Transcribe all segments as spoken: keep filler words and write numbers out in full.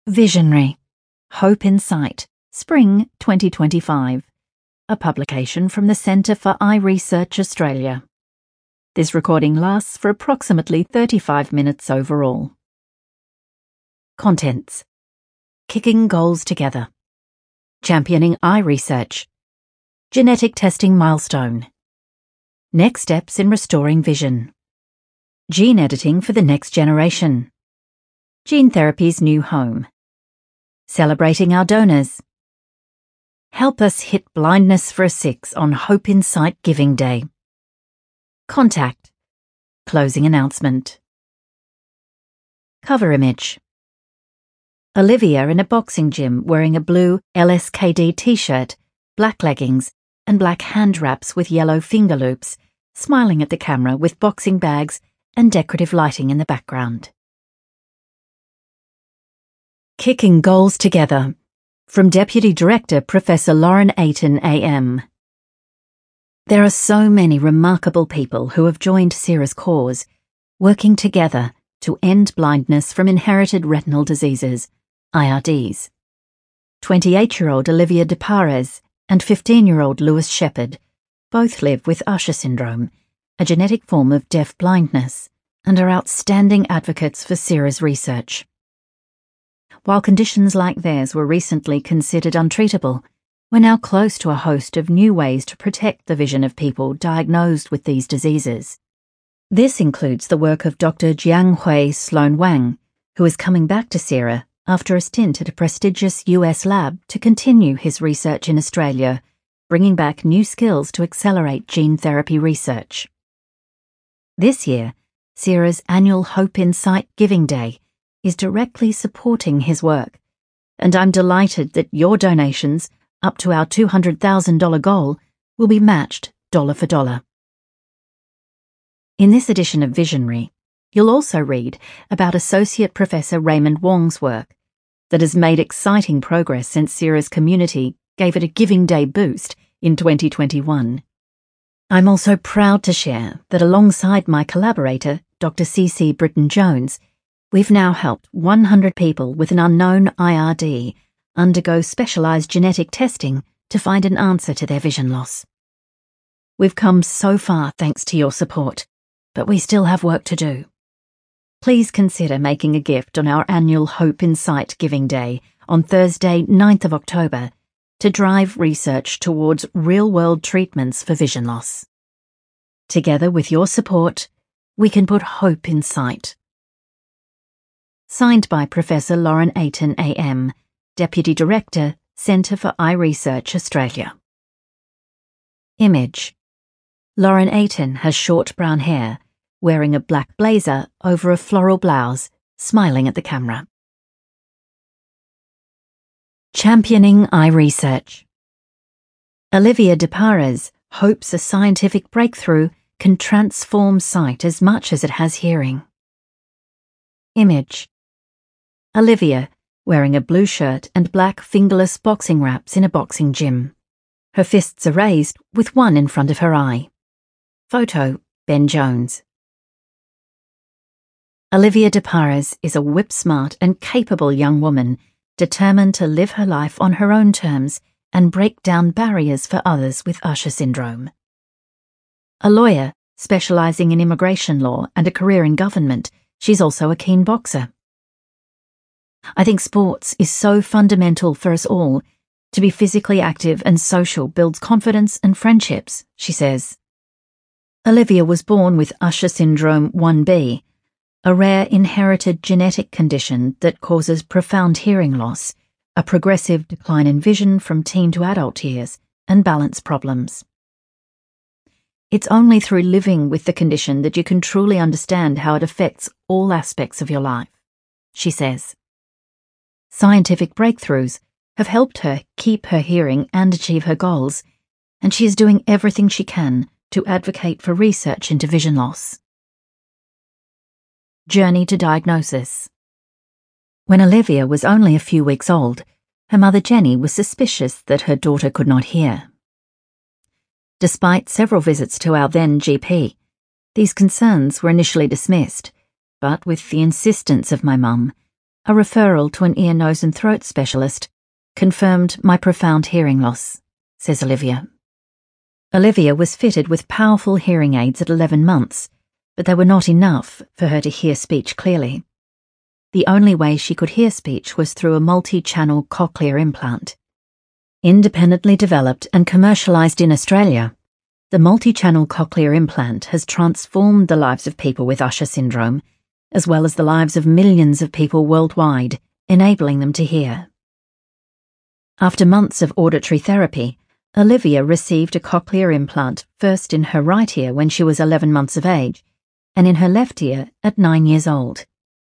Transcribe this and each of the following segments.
Visionary. Hope in Sight. Spring twenty twenty-five. A publication from the Centre for Eye Research Australia. This recording lasts for approximately thirty-five minutes overall. Contents: Kicking Goals Together, Championing Eye Research, Genetic Testing Milestone, Next Steps in Restoring Vision, Gene Editing for the Next Generation, Gene Therapy's New Home, Celebrating Our Donors, Help Us Hit Blindness for a Six on Hope in Sight Giving Day, Contact, Closing Announcement. Cover image: Olivia in a boxing gym wearing a blue L S K D t-shirt, black leggings, and black hand wraps with yellow finger loops, smiling at the camera with boxing bags and decorative lighting in the background. Kicking Goals Together, from Deputy Director Professor Lauren Ayton A M. There are so many remarkable people who have joined CIRA's cause, working together to end blindness from inherited retinal diseases, I R Ds. twenty-eight-year-old Olivia De Pares and fifteen-year-old Lewis Shepherd both live with Usher syndrome, a genetic form of deaf blindness, and are outstanding advocates for CIRA's research. While conditions like theirs were recently considered untreatable, we're now close to a host of new ways to protect the vision of people diagnosed with these diseases. This includes the work of Doctor Jianghui Sloan Wang, who is coming back to CIRA after a stint at a prestigious U S lab to continue his research in Australia, bringing back new skills to accelerate gene therapy research. This year, CIRA's annual Hope in Sight Giving Day is directly supporting his work, and I'm delighted that your donations, up to our two hundred thousand dollars goal, will be matched dollar for dollar. In this edition of Visionary, you'll also read about Associate Professor Raymond Wong's work that has made exciting progress since CIRA's community gave it a Giving Day boost in twenty twenty-one. I'm also proud to share that alongside my collaborator, Doctor C C Britton-Jones, we've now helped one hundred people with an unknown I R D undergo specialised genetic testing to find an answer to their vision loss. We've come so far thanks to your support, but we still have work to do. Please consider making a gift on our annual Hope in Sight Giving Day on Thursday, ninth of October, to drive research towards real-world treatments for vision loss. Together with your support, we can put hope in sight. Signed by Professor Lauren Ayton A M, Deputy Director, Centre for Eye Research Australia. Image: Lauren Ayton has short brown hair, wearing a black blazer over a floral blouse, smiling at the camera. Championing Eye Research. Olivia De Pares hopes a scientific breakthrough can transform sight as much as it has hearing. Image: Olivia, wearing a blue shirt and black fingerless boxing wraps in a boxing gym. Her fists are raised with one in front of her eye. Photo: Ben Jones. Olivia De Pares is a whip-smart and capable young woman determined to live her life on her own terms and break down barriers for others with Usher syndrome. A lawyer specialising in immigration law and a career in government, she's also a keen boxer. I think sports is so fundamental for us all. To be physically active and social builds confidence and friendships, she says. Olivia was born with Usher syndrome one B, a rare inherited genetic condition that causes profound hearing loss, a progressive decline in vision from teen to adult years, and balance problems. It's only through living with the condition that you can truly understand how it affects all aspects of your life, she says. Scientific breakthroughs have helped her keep her hearing and achieve her goals, and she is doing everything she can to advocate for research into vision loss. Journey to diagnosis. When Olivia was only a few weeks old, her mother Jenny was suspicious that her daughter could not hear. Despite several visits to our then G P, these concerns were initially dismissed, but with the insistence of my mum, A referral to an ear, nose and throat specialist confirmed my profound hearing loss, says Olivia. Olivia was fitted with powerful hearing aids at eleven months, but they were not enough for her to hear speech clearly. The only way she could hear speech was through a multi-channel cochlear implant. Independently developed and commercialised in Australia, the multi-channel cochlear implant has transformed the lives of people with Usher syndrome, as well as the lives of millions of people worldwide, enabling them to hear. After months of auditory therapy, Olivia received a cochlear implant first in her right ear when she was eleven months of age, and in her left ear at nine years old.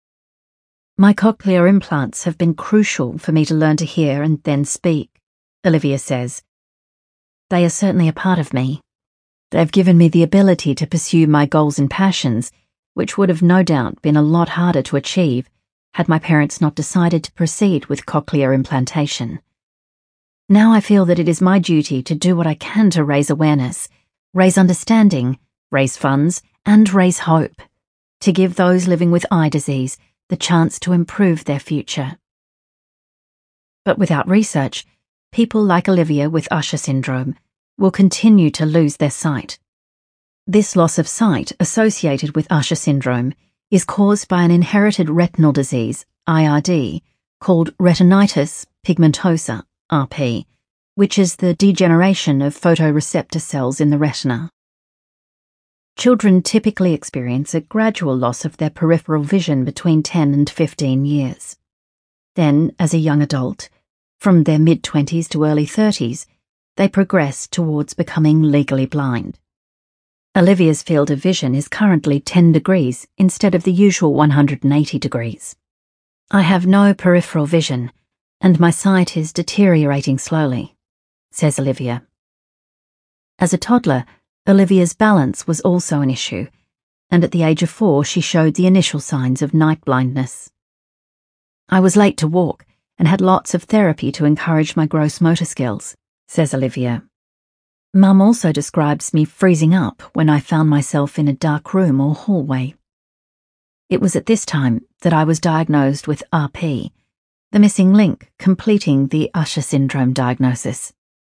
My cochlear implants have been crucial for me to learn to hear and then speak, Olivia says. They are certainly a part of me. They've given me the ability to pursue my goals and passions, which would have no doubt been a lot harder to achieve had my parents not decided to proceed with cochlear implantation. Now I feel that it is my duty to do what I can to raise awareness, raise understanding, raise funds, and raise hope, to give those living with eye disease the chance to improve their future. But without research, people like Olivia with Usher syndrome will continue to lose their sight. This loss of sight associated with Usher syndrome is caused by an inherited retinal disease, I R D, called retinitis pigmentosa, R P, which is the degeneration of photoreceptor cells in the retina. Children typically experience a gradual loss of their peripheral vision between ten and fifteen years. Then, as a young adult, from their mid-twenties to early thirties, they progress towards becoming legally blind. Olivia's field of vision is currently ten degrees instead of the usual one hundred eighty degrees. I have no peripheral vision, and my sight is deteriorating slowly, says Olivia. As a toddler, Olivia's balance was also an issue, and at the age of four she showed the initial signs of night blindness. I was late to walk and had lots of therapy to encourage my gross motor skills, says Olivia. Mum also describes me freezing up when I found myself in a dark room or hallway. It was at this time that I was diagnosed with R P, the missing link completing the Usher syndrome diagnosis.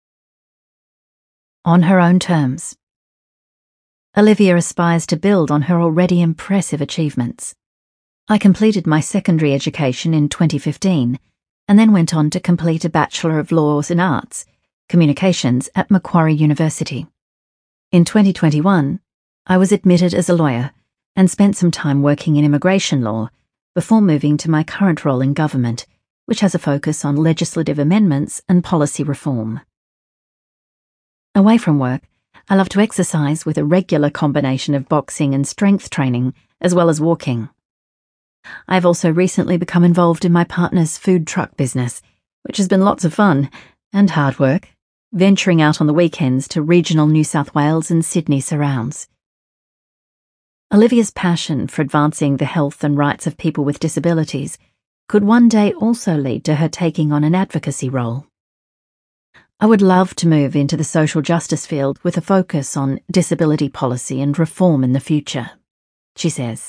On her own terms. Olivia aspires to build on her already impressive achievements. I completed my secondary education in twenty fifteen and then went on to complete a Bachelor of Laws and Arts, Communications at Macquarie University. In twenty twenty-one, I was admitted as a lawyer and spent some time working in immigration law before moving to my current role in government, which has a focus on legislative amendments and policy reform. Away from work, I love to exercise with a regular combination of boxing and strength training, as well as walking. I have also recently become involved in my partner's food truck business, which has been lots of fun and hard work, venturing out on the weekends to regional New South Wales and Sydney surrounds. Olivia's passion for advancing the health and rights of people with disabilities could one day also lead to her taking on an advocacy role. I would love to move into the social justice field with a focus on disability policy and reform in the future, she says.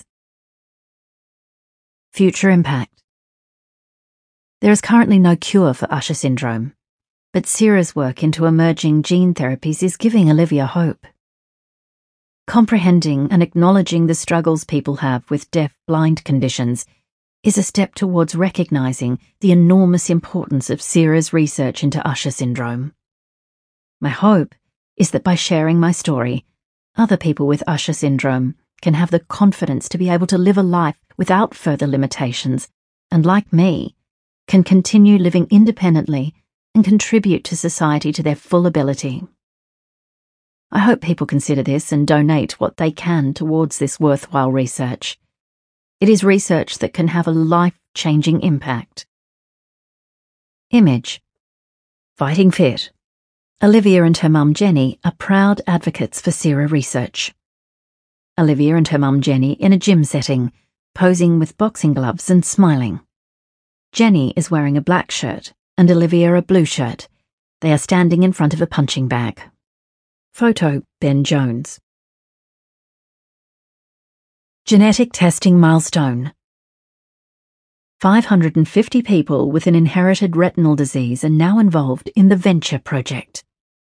Future impact. There is currently no cure for Usher syndrome, but Sarah's work into emerging gene therapies is giving Olivia hope. Comprehending and acknowledging the struggles people have with deaf-blind conditions is a step towards recognising the enormous importance of Sarah's research into Usher syndrome. My hope is that by sharing my story, other people with Usher syndrome can have the confidence to be able to live a life without further limitations, and like me, can continue living independently and contribute to society to their full ability. I hope people consider this and donate what they can towards this worthwhile research. It is research that can have a life-changing impact. Image. Fighting Fit. Olivia and her mum Jenny are proud advocates for Sarah research. Olivia and her mum Jenny in a gym setting, posing with boxing gloves and smiling. Jenny is wearing a black shirt and Olivia a blue shirt. They are standing in front of a punching bag. Photo, Ben Jones. Genetic testing milestone. five hundred fifty people with an inherited retinal disease are now involved in the Venture project.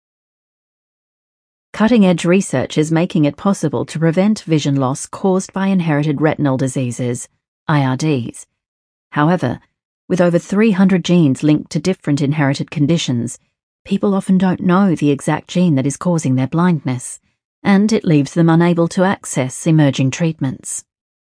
Cutting-edge research is making it possible to prevent vision loss caused by inherited retinal diseases, I R Ds. However, with over three hundred genes linked to different inherited conditions, people often don't know the exact gene that is causing their blindness, and it leaves them unable to access emerging treatments.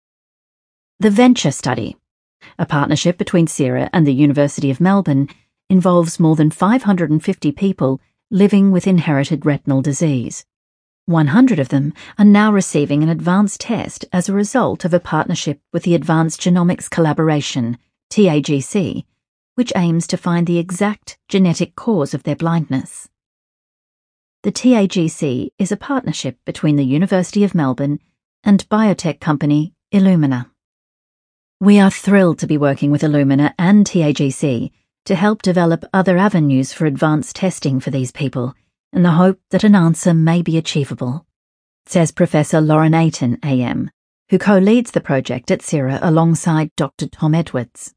The Venture study, a partnership between CIRA and the University of Melbourne, involves more than five hundred fifty people living with inherited retinal disease. one hundred of them are now receiving an advanced test as a result of a partnership with the Advanced Genomics Collaboration, T A G C, which aims to find the exact genetic cause of their blindness. The T A G C is a partnership between the University of Melbourne and biotech company Illumina. We are thrilled to be working with Illumina and T A G C to help develop other avenues for advanced testing for these people, in the hope that an answer may be achievable, says Professor Lauren Ayton, A M, who co-leads the project at CIRA alongside Doctor Tom Edwards.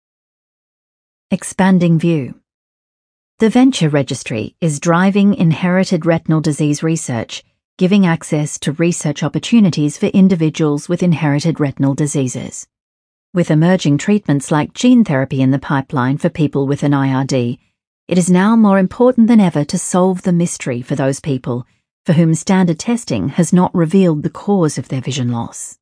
Expanding view. The Venture Registry is driving inherited retinal disease research, giving access to research opportunities for individuals with inherited retinal diseases. With emerging treatments like gene therapy in the pipeline for people with an I R D, it is now more important than ever to solve the mystery for those people for whom standard testing has not revealed the cause of their vision loss.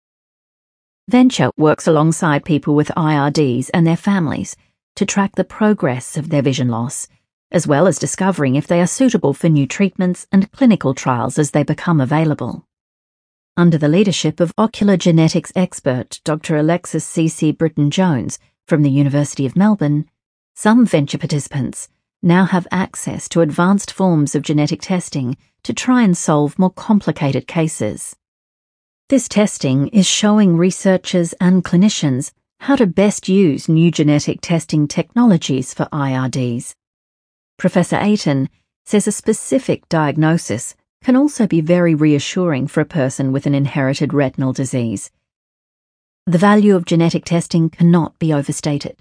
Venture works alongside people with I R Ds and their families to track the progress of their vision loss, as well as discovering if they are suitable for new treatments and clinical trials as they become available. Under the leadership of ocular genetics expert Doctor Alexis C C Britton-Jones from the University of Melbourne, some Venture participants now have access to advanced forms of genetic testing to try and solve more complicated cases. This testing is showing researchers and clinicians how to best use new genetic testing technologies for I R Ds. Professor Ayton says a specific diagnosis can also be very reassuring for a person with an inherited retinal disease. The value of genetic testing cannot be overstated.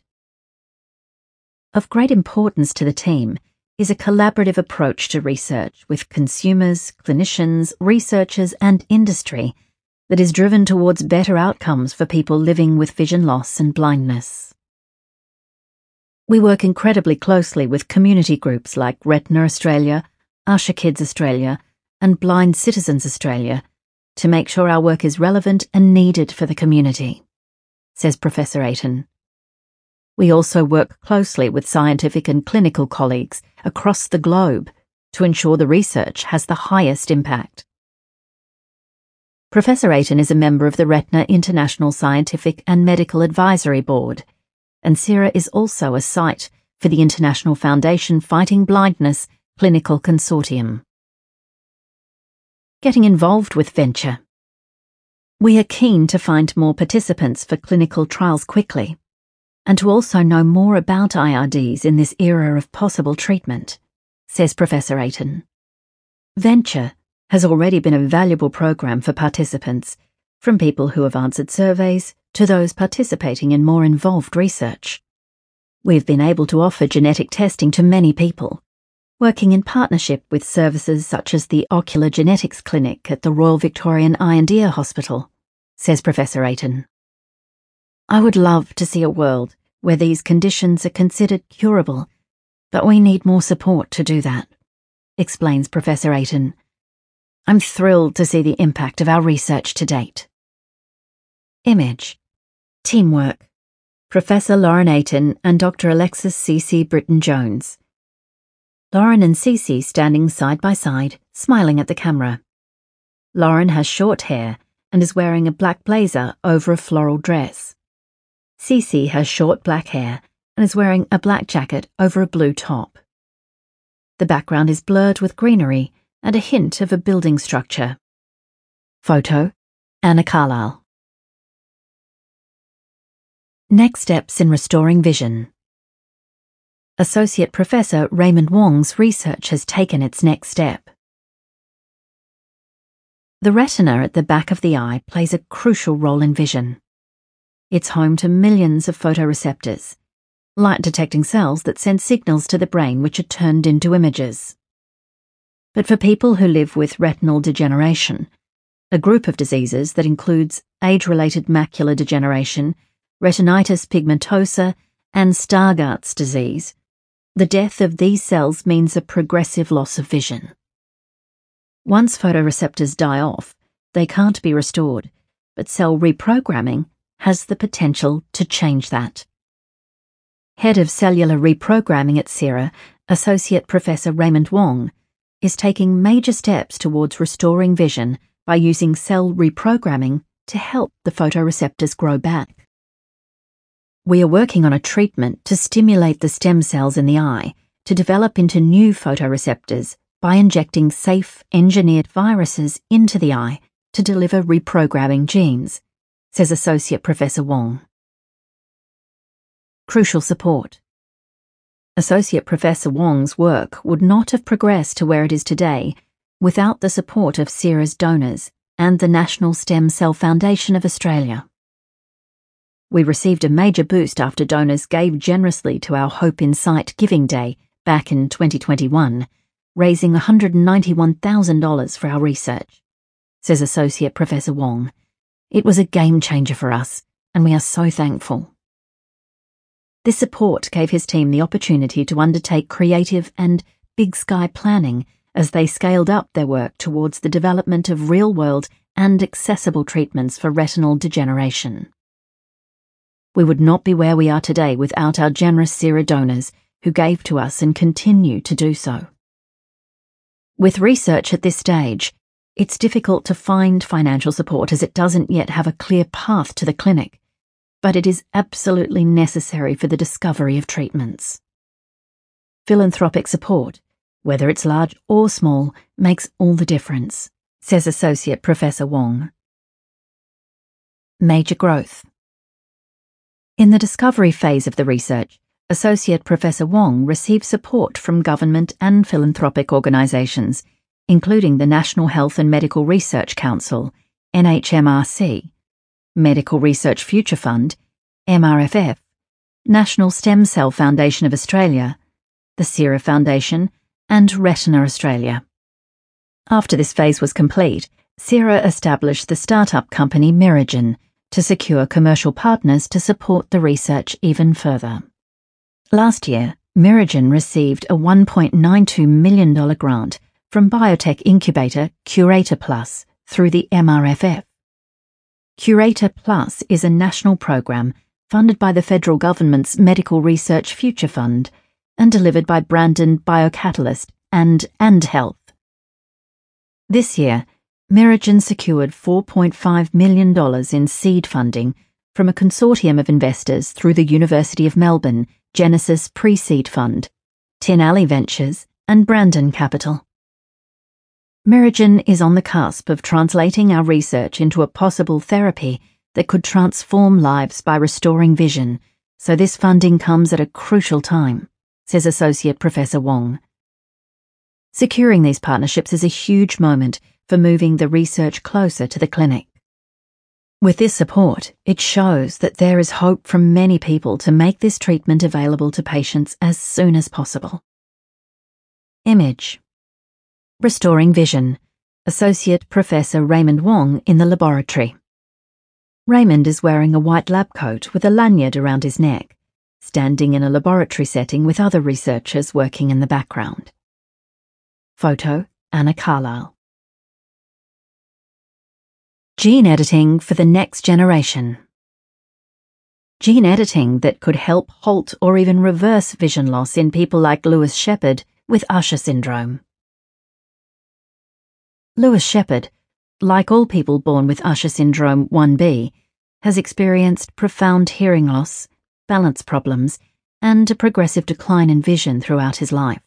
Of great importance to the team is a collaborative approach to research with consumers, clinicians, researchers, and industry that is driven towards better outcomes for people living with vision loss and blindness. We work incredibly closely with community groups like Retina Australia, Usher Kids Australia, and Blind Citizens Australia to make sure our work is relevant and needed for the community, says Professor Ayton. We also work closely with scientific and clinical colleagues across the globe to ensure the research has the highest impact. Professor Ayton is a member of the Retina International Scientific and Medical Advisory Board, and CIRA is also a site for the International Foundation Fighting Blindness Clinical Consortium. Getting involved with Venture. We are keen to find more participants for clinical trials quickly, and to also know more about I R Ds in this era of possible treatment, says Professor Ayton. Venture has already been a valuable program for participants, from people who have answered surveys to those participating in more involved research. We've been able to offer genetic testing to many people, working in partnership with services such as the Ocular Genetics Clinic at the Royal Victorian Eye and Ear Hospital, says Professor Ayton. I would love to see a world where these conditions are considered curable, but we need more support to do that, explains Professor Ayton. I'm thrilled to see the impact of our research to date. Image. Teamwork. Professor Lauren Ayton and Doctor Alexis C C Britton-Jones. Lauren and Cece standing side by side, smiling at the camera. Lauren has short hair and is wearing a black blazer over a floral dress. Cece has short black hair and is wearing a black jacket over a blue top. The background is blurred with greenery and a hint of a building structure. Photo, Anna Carlisle. Next steps in restoring vision. Associate Professor Raymond Wong's research has taken its next step. The retina at the back of the eye plays a crucial role in vision. It's home to millions of photoreceptors, light-detecting cells that send signals to the brain which are turned into images. But for people who live with retinal degeneration, a group of diseases that includes age-related macular degeneration, retinitis pigmentosa, and Stargardt's disease, the death of these cells means a progressive loss of vision. Once photoreceptors die off, they can't be restored, but cell reprogramming has the potential to change that. Head of Cellular Reprogramming at Sera, Associate Professor Raymond Wong, is taking major steps towards restoring vision by using cell reprogramming to help the photoreceptors grow back. We are working on a treatment to stimulate the stem cells in the eye to develop into new photoreceptors by injecting safe, engineered viruses into the eye to deliver reprogramming genes, says Associate Professor Wong. Crucial support. Associate Professor Wong's work would not have progressed to where it is today without the support of Sera's donors and the National Stem Cell Foundation of Australia. We received a major boost after donors gave generously to our Hope in Sight Giving Day back in twenty twenty-one, raising one hundred ninety-one thousand dollars for our research, says Associate Professor Wong. It was a game changer for us, and we are so thankful. This support gave his team the opportunity to undertake creative and big sky planning as they scaled up their work towards the development of real-world and accessible treatments for retinal degeneration. We would not be where we are today without our generous Sera donors who gave to us and continue to do so. With research at this stage, it's difficult to find financial support as it doesn't yet have a clear path to the clinic, but it is absolutely necessary for the discovery of treatments. Philanthropic support, whether it's large or small, makes all the difference, says Associate Professor Wong. Major growth. In the discovery phase of the research, Associate Professor Wong received support from government and philanthropic organisations, including the National Health and Medical Research Council, N H M R C, Medical Research Future Fund, M R F F, National Stem Cell Foundation of Australia, the Sera Foundation, and Retina Australia. After this phase was complete, Sera established the startup company Miragen to secure commercial partners to support the research even further. Last year, Miragen received a one point nine two million dollars grant from biotech incubator Curator Plus through the M R F F. Curator Plus is a national program funded by the federal government's Medical Research Future Fund and delivered by Brandon Biocatalyst and And Health. This year, Miragen secured four point five million dollars in seed funding from a consortium of investors through the University of Melbourne Genesis Pre-Seed Fund, Tin Alley Ventures, and Brandon Capital. Miragen is on the cusp of translating our research into a possible therapy that could transform lives by restoring vision, so this funding comes at a crucial time, says Associate Professor Wong. Securing these partnerships is a huge moment for moving the research closer to the clinic. With this support, it shows that there is hope from many people to make this treatment available to patients as soon as possible. Image. Restoring vision. Associate Professor Raymond Wong in the laboratory. Raymond is wearing a white lab coat with a lanyard around his neck, standing in a laboratory setting with other researchers working in the background. Photo, Anna Carlisle. Gene editing for the next generation. Gene editing that could help halt or even reverse vision loss in people like Lewis Shepherd with Usher syndrome. Lewis Shepherd, like all people born with Usher syndrome one B, has experienced profound hearing loss, balance problems, and a progressive decline in vision throughout his life.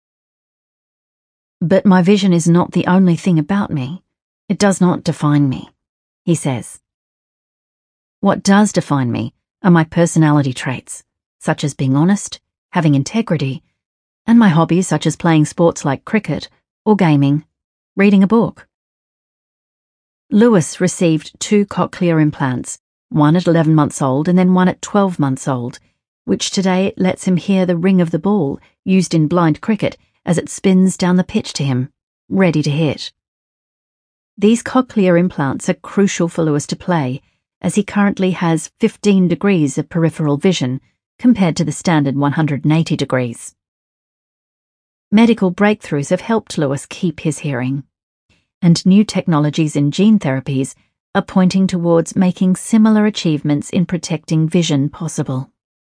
But my vision is not the only thing about me. It does not define me, he says. What does define me are my personality traits, such as being honest, having integrity, and my hobbies such as playing sports like cricket or gaming, reading a book. Lewis received two cochlear implants one at eleven months old and then one at twelve months old, which today lets him hear the ring of the ball used in blind cricket as it spins down the pitch to him, ready to hit. These cochlear implants are crucial for Lewis to play, as he currently has fifteen degrees of peripheral vision compared to the standard one hundred eighty degrees. Medical breakthroughs have helped Lewis keep his hearing, and new technologies in gene therapies are pointing towards making similar achievements in protecting vision possible.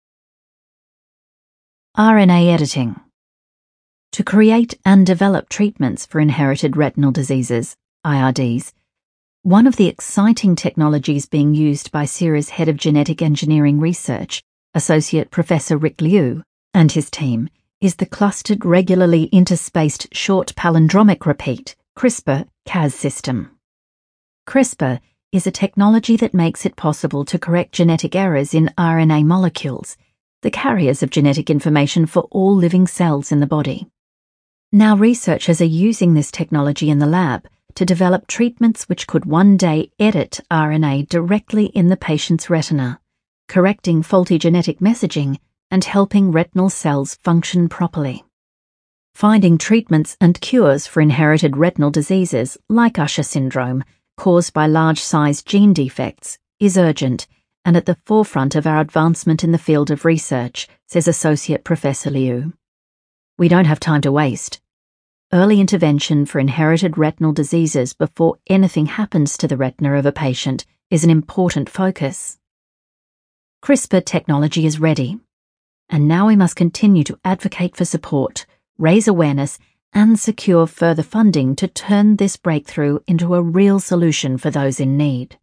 R N A editing. To create and develop treatments for inherited retinal diseases, I R Ds, one of the exciting technologies being used by Sera's head of genetic engineering research, Associate Professor Rick Liu, and his team, is the clustered regularly interspaced short palindromic repeat, CRISPR-Cas system. CRISPR is a technology that makes it possible to correct genetic errors in R N A molecules, the carriers of genetic information for all living cells in the body. Now researchers are using this technology in the lab to develop treatments which could one day edit R N A directly in the patient's retina, correcting faulty genetic messaging and helping retinal cells function properly. Finding treatments and cures for inherited retinal diseases like Usher syndrome, caused by large-sized gene defects, is urgent and at the forefront of our advancement in the field of research, says Associate Professor Liu. We don't have time to waste. Early intervention for inherited retinal diseases before anything happens to the retina of a patient is an important focus. CRISPR technology is ready, and now we must continue to advocate for support, raise awareness, and secure further funding to turn this breakthrough into a real solution for those in need.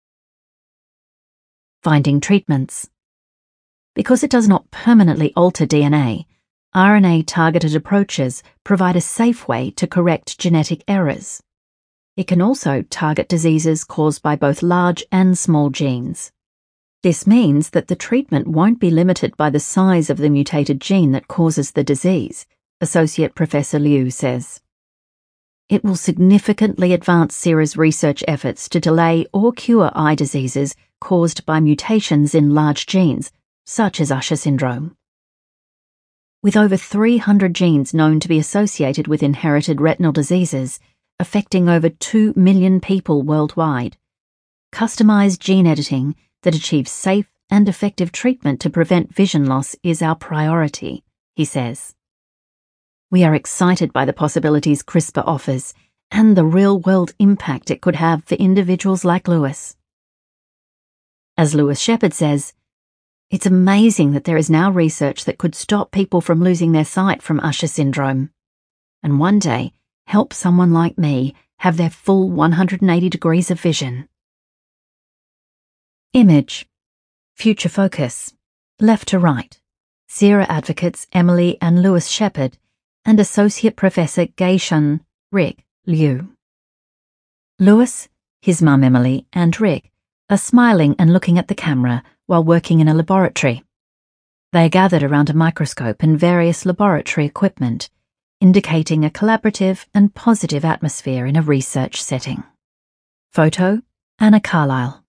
Finding treatments. Because it does not permanently alter D N A, R N A-targeted approaches provide a safe way to correct genetic errors. It can also target diseases caused by both large and small genes. This means that the treatment won't be limited by the size of the mutated gene that causes the disease, Associate Professor Liu says. It will significantly advance Sera's research efforts to delay or cure eye diseases caused by mutations in large genes, such as Usher syndrome. With over three hundred genes known to be associated with inherited retinal diseases, affecting over two million people worldwide, customized gene editing that achieves safe and effective treatment to prevent vision loss is our priority, he says. We are excited by the possibilities CRISPR offers and the real-world impact it could have for individuals like Lewis. As Lewis Shepard says, it's amazing that there is now research that could stop people from losing their sight from Usher syndrome, and one day help someone like me have their full one hundred eighty degrees of vision. Image. Future focus. Left to right. Sera advocates Emily and Lewis Shepard and Associate Professor Gei-Shun Rick Liu. Lewis, his mum Emily, and Rick are smiling and looking at the camera while working in a laboratory. They are gathered around a microscope and various laboratory equipment, indicating a collaborative and positive atmosphere in a research setting. Photo: Anna Carlisle.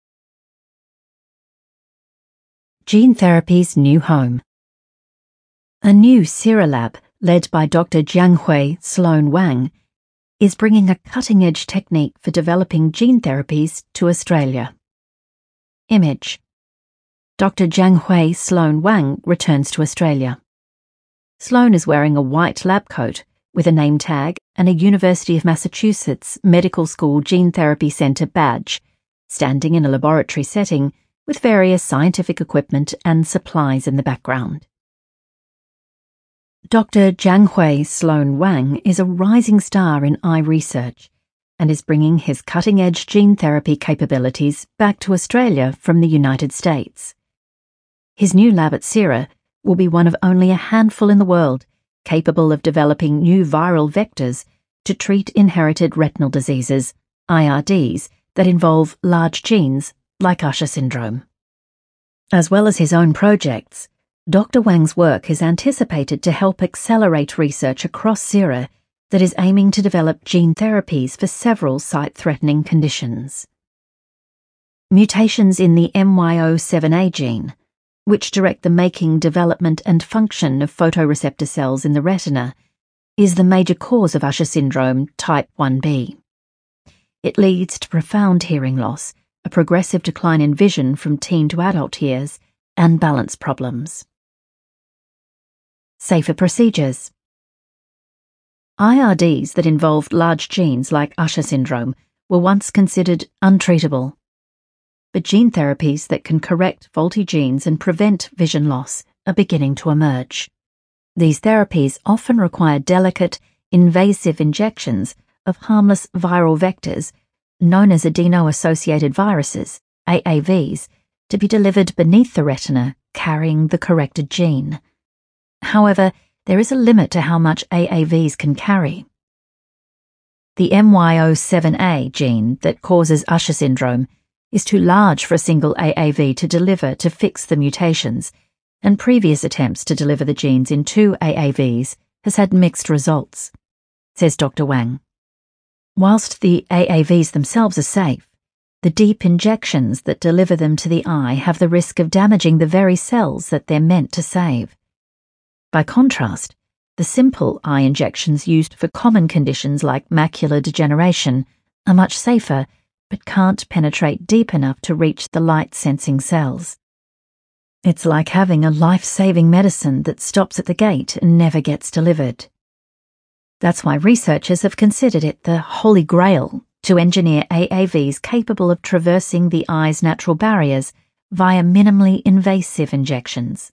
Gene Therapy's New Home. A new Sera lab, led by Doctor Jianghui Sloan Wang, is bringing a cutting-edge technique for developing gene therapies to Australia. Image. Doctor Jianghui Sloan Wang returns to Australia. Sloan is wearing a white lab coat with a name tag and a University of Massachusetts Medical School Gene Therapy Center badge, standing in a laboratory setting with various scientific equipment and supplies in the background. Doctor Jianghui Sloan Wang is a rising star in eye research and is bringing his cutting-edge gene therapy capabilities back to Australia from the United States. His new lab at Sera will be one of only a handful in the world capable of developing new viral vectors to treat inherited retinal diseases, I R Ds, that involve large genes like Usher syndrome. As well as his own projects, Doctor Wang's work is anticipated to help accelerate research across Sera that is aiming to develop gene therapies for several sight-threatening conditions. Mutations in the M Y O seven A gene, which direct the making, development and function of photoreceptor cells in the retina, is the major cause of Usher syndrome type one B. It leads to profound hearing loss, a progressive decline in vision from teen to adult years, and balance problems. Safer procedures. I R Ds that involved large genes like Usher syndrome were once considered untreatable. But gene therapies that can correct faulty genes and prevent vision loss are beginning to emerge. These therapies often require delicate, invasive injections of harmless viral vectors, known as adeno-associated viruses, A A Vs, to be delivered beneath the retina, carrying the corrected gene. However, there is a limit to how much A A Vs can carry. The M Y O seven A gene that causes Usher syndrome is too large for a single A A V to deliver to fix the mutations, and previous attempts to deliver the genes in two A A Vs has had mixed results, says Doctor Wang. Whilst the A A Vs themselves are safe, the deep injections that deliver them to the eye have the risk of damaging the very cells that they're meant to save. By contrast, the simple eye injections used for common conditions like macular degeneration are much safer, but can't penetrate deep enough to reach the light-sensing cells. It's like having a life-saving medicine that stops at the gate and never gets delivered. That's why researchers have considered it the holy grail to engineer A A Vs capable of traversing the eye's natural barriers via minimally invasive injections.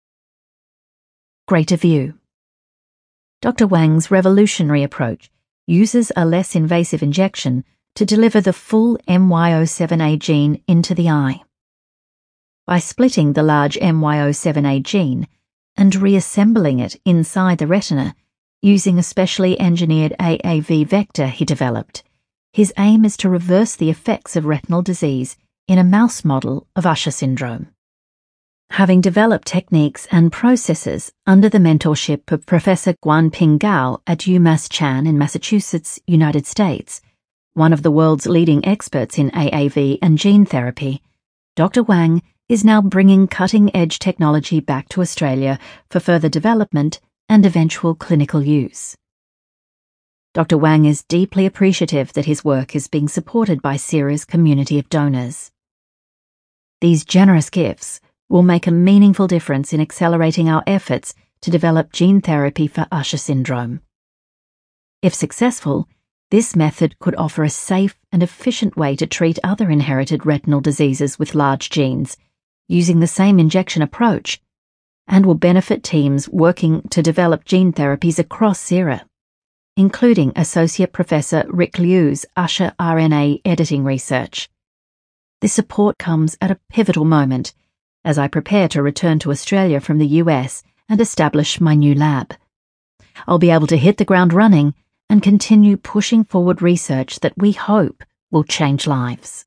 Greater view. Doctor Wang's revolutionary approach uses a less invasive injection to deliver the full M Y O seven A gene into the eye. By splitting the large M Y O seven A gene and reassembling it inside the retina using a specially engineered A A V vector he developed, his aim is to reverse the effects of retinal disease in a mouse model of Usher syndrome. Having developed techniques and processes under the mentorship of Professor Guanping Gao at UMass Chan in Massachusetts, United States, one of the world's leading experts in A A V and gene therapy, Doctor Wang is now bringing cutting-edge technology back to Australia for further development and eventual clinical use. Doctor Wang is deeply appreciative that his work is being supported by CIRA's community of donors. These generous gifts will make a meaningful difference in accelerating our efforts to develop gene therapy for Usher syndrome. If successful, this method could offer a safe and efficient way to treat other inherited retinal diseases with large genes, using the same injection approach, and will benefit teams working to develop gene therapies across CIRA, including Associate Professor Rick Liu's Usher R N A editing research. This support comes at a pivotal moment as I prepare to return to Australia from the U S and establish my new lab. I'll be able to hit the ground running and continue pushing forward research that we hope will change lives.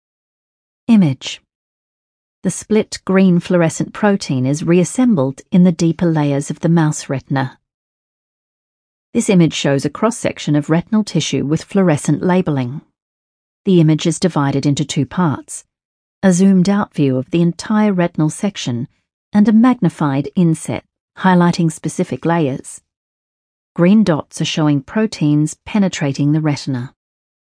Image. The split green fluorescent protein is reassembled in the deeper layers of the mouse retina. This image shows a cross-section of retinal tissue with fluorescent labeling. The image is divided into two parts, a zoomed-out view of the entire retinal section and a magnified inset highlighting specific layers. Green dots are showing proteins penetrating the retina.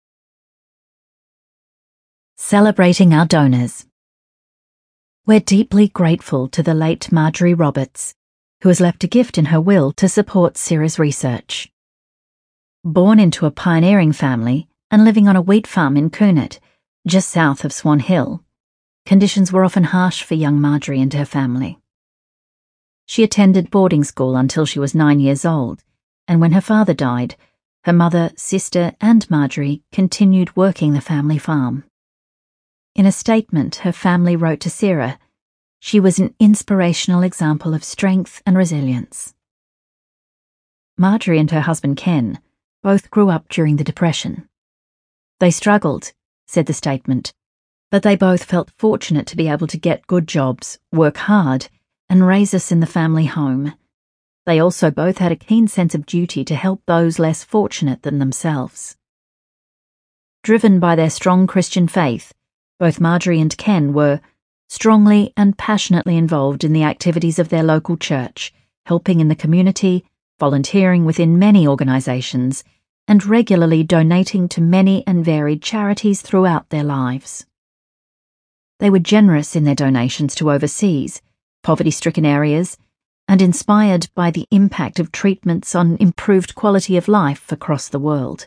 Celebrating our donors. We're deeply grateful to the late Marjorie Roberts, who has left a gift in her will to support CIRA's research. Born into a pioneering family and living on a wheat farm in Coonatt, just south of Swan Hill, conditions were often harsh for young Marjorie and her family. She attended boarding school until she was nine years old, and when her father died, her mother, sister, and Marjorie continued working the family farm. In a statement her family wrote to CIRA, she was an inspirational example of strength and resilience. Marjorie and her husband Ken both grew up during the Depression. They struggled, said the statement, but they both felt fortunate to be able to get good jobs, work hard, and raise us in the family home. They also both had a keen sense of duty to help those less fortunate than themselves. Driven by their strong Christian faith, Both Marjorie and Ken were strongly and passionately involved in the activities of their local church, helping in the community, volunteering within many organisations, and regularly donating to many and varied charities throughout their lives. They were generous in their donations to overseas, poverty-stricken areas, and inspired by the impact of treatments on improved quality of life across the world.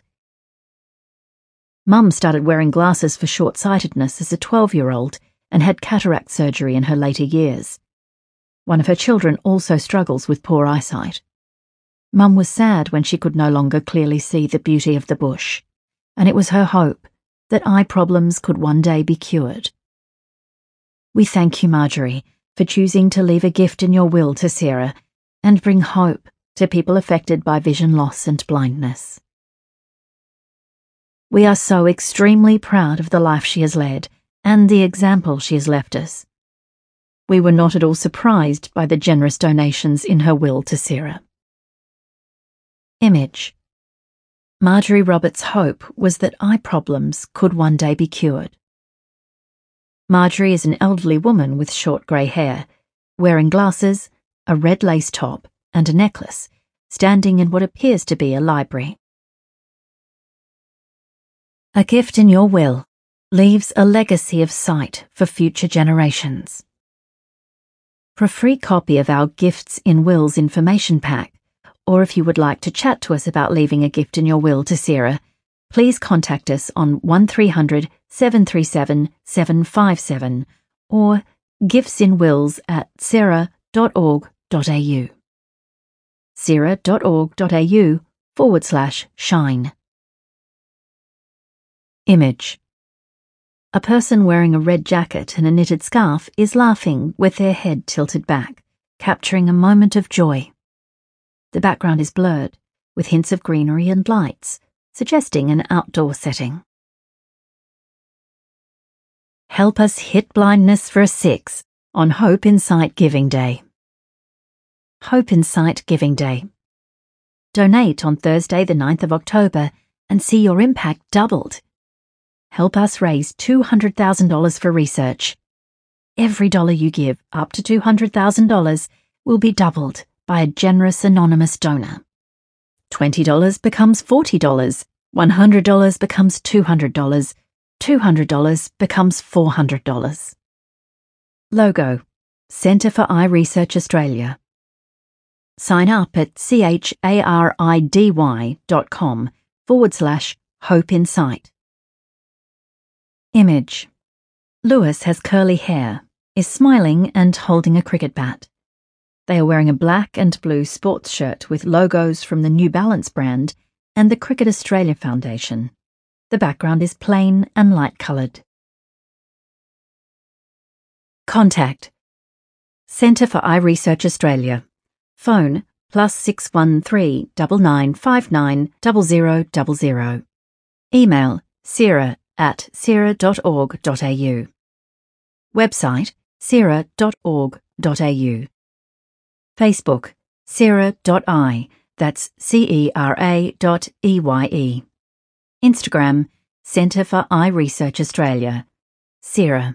Mum started wearing glasses for short-sightedness as a twelve-year-old and had cataract surgery in her later years. One of her children also struggles with poor eyesight. Mum was sad when she could no longer clearly see the beauty of the bush, and it was her hope that eye problems could one day be cured. We thank you, Marjorie, for choosing to leave a gift in your will to Sarah and bring hope to people affected by vision loss and blindness. We are so extremely proud of the life she has led and the example she has left us. We were not at all surprised by the generous donations in her will to Sarah. Image. Marjorie Roberts' hope was that eye problems could one day be cured. Marjorie is an elderly woman with short grey hair, wearing glasses, a red lace top, and a necklace, standing in what appears to be a library. A gift in your will leaves a legacy of sight for future generations. For a free copy of our Gifts in Wills information pack, or if you would like to chat to us about leaving a gift in your will to Sarah, please contact us on one three hundred, seven three seven, seven five seven or giftsinwills at sarah dot org dot a u. sarah dot org dot a u forward slash shine. Image. A person wearing a red jacket and a knitted scarf is laughing with their head tilted back, capturing a moment of joy. The background is blurred, with hints of greenery and lights, suggesting an outdoor setting. Help us hit blindness for a six on Hope in Sight Giving Day. Hope in Sight Giving Day. Donate on Thursday the ninth of October and see your impact doubled. Help us raise two hundred thousand dollars for research. Every dollar you give, up to two hundred thousand dollars, will be doubled by a generous anonymous donor. twenty dollars becomes forty dollars, one hundred dollars becomes two hundred dollars, two hundred dollars becomes four hundred dollars. Logo: Centre for Eye Research Australia. Sign up at charidy.com forward slash Hope in Sight. Image. Lewis has curly hair, is smiling and holding a cricket bat. They are wearing a black and blue sports shirt with logos from the New Balance brand and the Cricket Australia Foundation. The background is plain and light-coloured. Contact. Centre for Eye Research Australia. Phone plus six one three nine nine five nine zero zero zero zero. Email sarah at sarah dot org dot a u. Website sarah dot org dot a u. Facebook Sarah dot I, that's C E R A dot E Y E. Instagram Centre for Eye Research Australia, Sarah.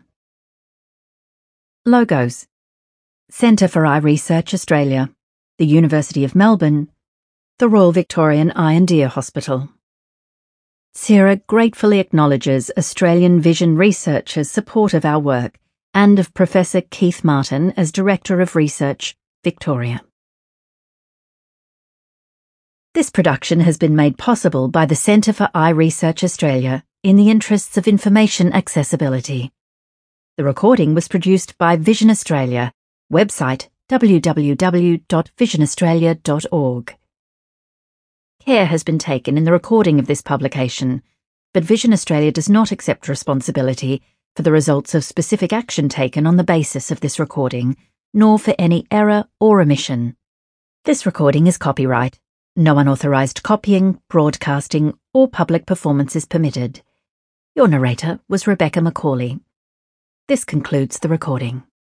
Logos: Centre for Eye Research Australia, the University of Melbourne, the Royal Victorian Eye and Ear Hospital. Sarah gratefully acknowledges Australian vision researchers' support of our work and of Professor Keith Martin as Director of Research, Victoria. This production has been made possible by the Centre for Eye Research Australia in the interests of information accessibility. The recording was produced by Vision Australia, website w w w dot vision australia dot org. Care has been taken in the recording of this publication, but Vision Australia does not accept responsibility for the results of specific action taken on the basis of this recording, nor for any error or omission. This recording is copyright. No unauthorised copying, broadcasting, or public performance is permitted. Your narrator was Rebecca McCauley. This concludes the recording.